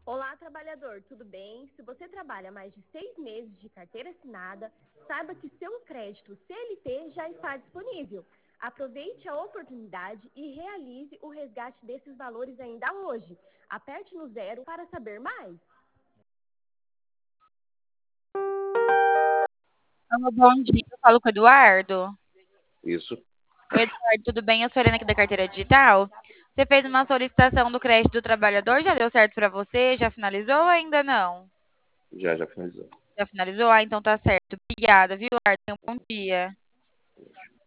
Olá, trabalhador, tudo bem? Se você trabalha mais de 6 meses de carteira assinada, saiba que seu crédito CLT já está disponível. Aproveite a oportunidade e realize o resgate desses valores ainda hoje. Aperte no 0 para saber mais. Alô, bom dia. Eu falo com o Eduardo. Isso, Oi, Eduardo, tudo bem? Eu sou a Helena aqui da Carteira Digital. Você fez uma solicitação do crédito do trabalhador, já deu certo para você? Já finalizou ou ainda não? já finalizou. Já finalizou? Ah, então tá certo. Obrigada, viu, Eduardo? Tenha um bom dia.